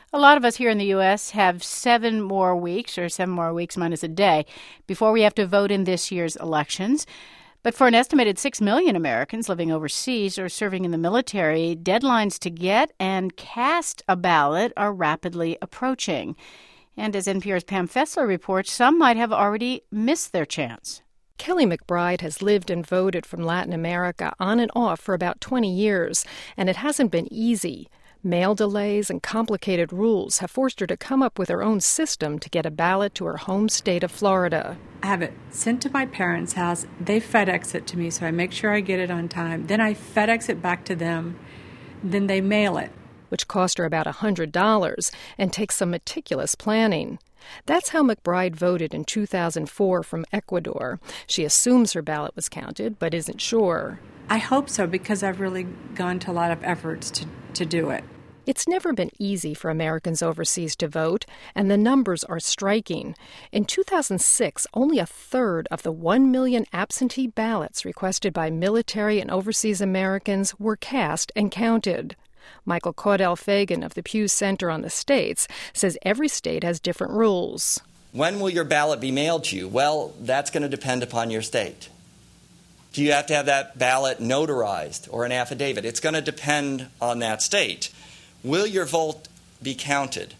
A lot of us here in the U.S. have 7 more weeks, or 7 more weeks minus a day, before we have to vote in this year's elections. But for an estimated 6 million Americans living overseas or serving in the military, deadlines to get and cast a ballot are rapidly approaching. And as NPR's Pam Fessler reports, some might have already missed their chance. Kelly McBride has lived and voted from Latin America on and off for about 20 years, and it hasn't been easy. Mail delays and complicated rules have forced her to come up with her own system to get a ballot to her home state of Florida. I have it sent to my parents' house. They FedEx it to me, so I make sure I get it on time. Then I FedEx it back to them. Then they mail it. Which cost her about $100 and takes some meticulous planning. That's how McBride voted in 2004 from Ecuador. She assumes her ballot was counted, but isn't sure. I hope so, because I've really gone to a lot of efforts to do it. It's never been easy for Americans overseas to vote, and the numbers are striking. In 2006, only a third of the 1 million absentee ballots requested by military and overseas Americans were cast and counted. Michael Caudell-Fagan of the Pew Center on the States says every state has different rules. When will your ballot be mailed to you? Well, that's going to depend upon your state. Do you have to have that ballot notarized or an affidavit? It's going to depend on that state. Will your vote be counted?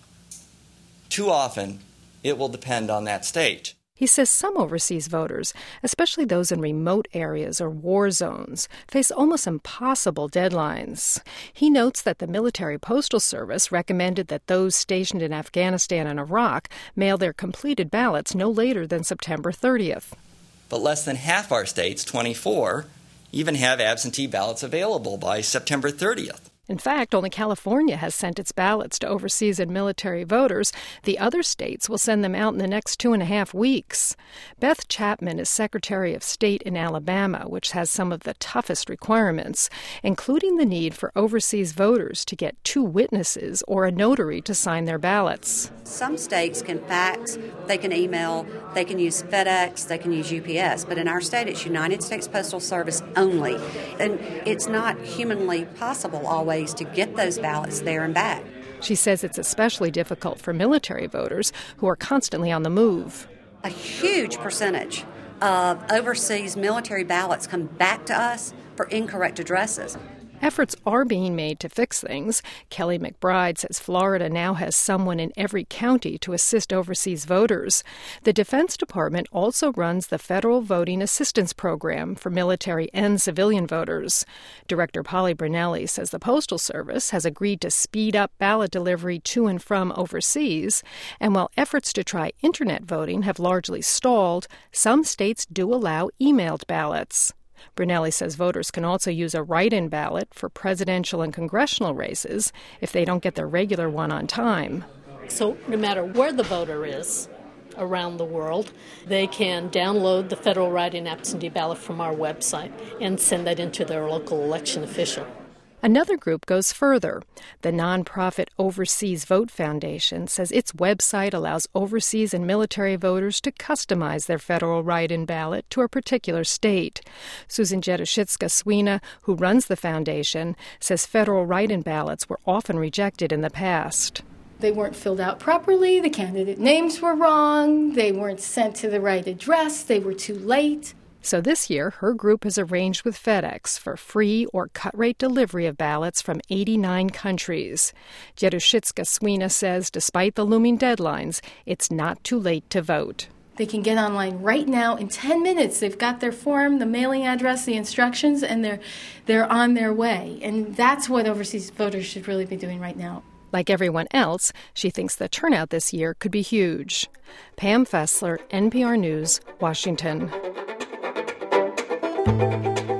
Too often, it will depend on that state. He says some overseas voters, especially those in remote areas or war zones, face almost impossible deadlines. He notes that the Military Postal Service recommended that those stationed in Afghanistan and Iraq mail their completed ballots no later than September 30th. But less than half our states, 24, even have absentee ballots available by September 30th. In fact, only California has sent its ballots to overseas and military voters. The other states will send them out in the next 2.5 weeks. Beth Chapman is Secretary of State in Alabama, which has some of the toughest requirements, including the need for overseas voters to get 2 witnesses or a notary to sign their ballots. Some states can fax, they can email, they can use FedEx, they can use UPS, but in our state it's United States Postal Service only. And it's not humanly possible always to get those ballots there and back. She says it's especially difficult for military voters who are constantly on the move. A huge percentage of overseas military ballots come back to us for incorrect addresses. Efforts are being made to fix things. Kelly McBride says Florida now has someone in every county to assist overseas voters. The Defense Department also runs the Federal Voting Assistance Program for military and civilian voters. Director Polly Brunelli says the Postal Service has agreed to speed up ballot delivery to and from overseas. And while efforts to try Internet voting have largely stalled, some states do allow emailed ballots. Brunelli says voters can also use a write-in ballot for presidential and congressional races if they don't get their regular one on time. So no matter where the voter is around the world, they can download the federal write-in absentee ballot from our website and send that into their local election official. Another group goes further. The nonprofit Overseas Vote Foundation says its website allows overseas and military voters to customize their federal write-in ballot to a particular state. Susan Jedushitska-Swina, who runs the foundation, says federal write-in ballots were often rejected in the past. They weren't filled out properly, the candidate names were wrong, they weren't sent to the right address, they were too late. So this year, her group has arranged with FedEx for free or cut-rate delivery of ballots from 89 countries. Jedushitska-Swina says despite the looming deadlines, it's not too late to vote. They can get online right now in 10 minutes. They've got their form, the mailing address, the instructions, and they're on their way. And that's what overseas voters should really be doing right now. Like everyone else, she thinks the turnout this year could be huge. Pam Fessler, NPR News, Washington.